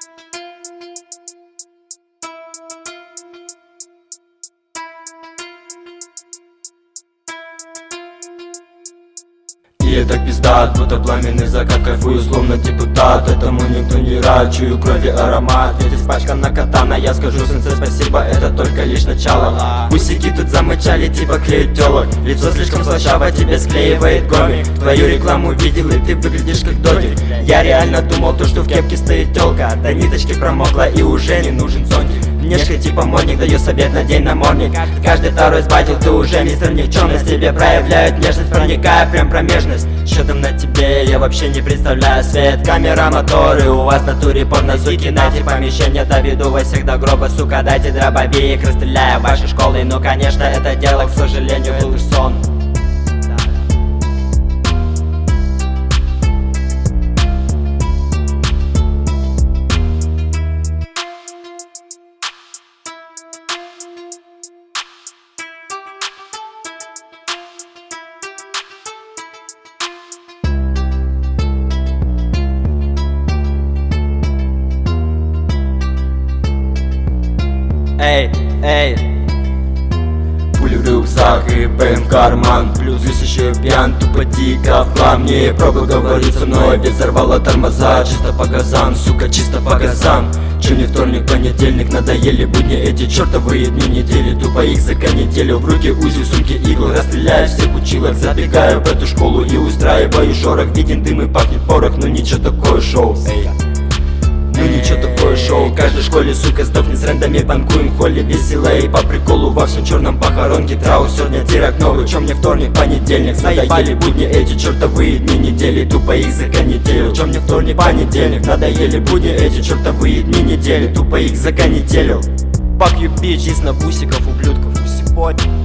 И это пиздат, будто пламенный закат. Кайфую, словно депутат, этому никто не рад. Чую крови аромат, ведь испачкана катана. Я скажу сенсей спасибо, это только лишь начало. Усики тут замычали, типа клеют тёлок. Лицо слишком слащаво, тебе склеивает гомик. Твою рекламу видел, и ты выглядишь как додик. Я реально думал, то, что в кепке стоит тёлка. До ниточки промокла и уже не нужен зонтик. Внешне типа модник, даю совет, надень намордник. Каждый второй сбатил, ты уже мистер никчемность. Тебе проявляют нежность, проникая прям промежность. Что там на тебе, я вообще не представляю. Свет, камера, моторы, у вас на туре порно, суки. Найти помещение, доведу вас всех до гроба, сука. Дайте дробовик, расстреляю вашей школы. Ну конечно, это дело, к сожалению, был лишь сон. Эй, эй. Пулю в рюкзак и ПМ в карман. Плюс еще пьян, тупо дико в хлам. Не пробуй говорить со мной, ведь взорвала тормоза. Чисто по газам, сука, чисто по газам. Чем не вторник, понедельник, надоели будни эти чертовые дни недели. Тупо их законетелил, в руки узи, сумки игл. Расстреляю всех училок, забегаю в эту школу и устраиваю шорох. Виден дым и пахнет порох, но ничего такое шоу. Ну ничего такое шоу, в каждой школе, сука, сдохнет с рэндами. Панкуем в холле весело и по приколу. Во всем черном похоронке трау, сегодня теракт новый. Чем мне вторник, понедельник, надоели будни эти чертовые дни недели. Тупо их законетелил. Чем мне вторник, понедельник, надоели будни эти чертовые дни недели. Тупо их законетелил. Fuck you, bitch, из набусиков, ублюдков, усипать.